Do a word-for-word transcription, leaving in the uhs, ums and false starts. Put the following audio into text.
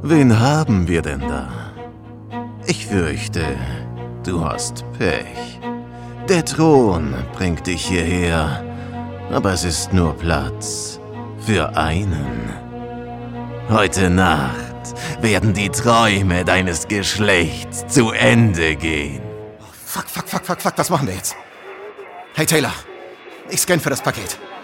Wen haben wir denn da? Ich fürchte, du hast Pech. Der Thron bringt dich hierher, aber es ist nur Platz für einen. Heute Nacht werden die Träume deines Geschlechts zu Ende gehen. Fuck, fuck, fuck, fuck, fuck, was machen wir jetzt? Hey Taylor, ich scanne für das Paket.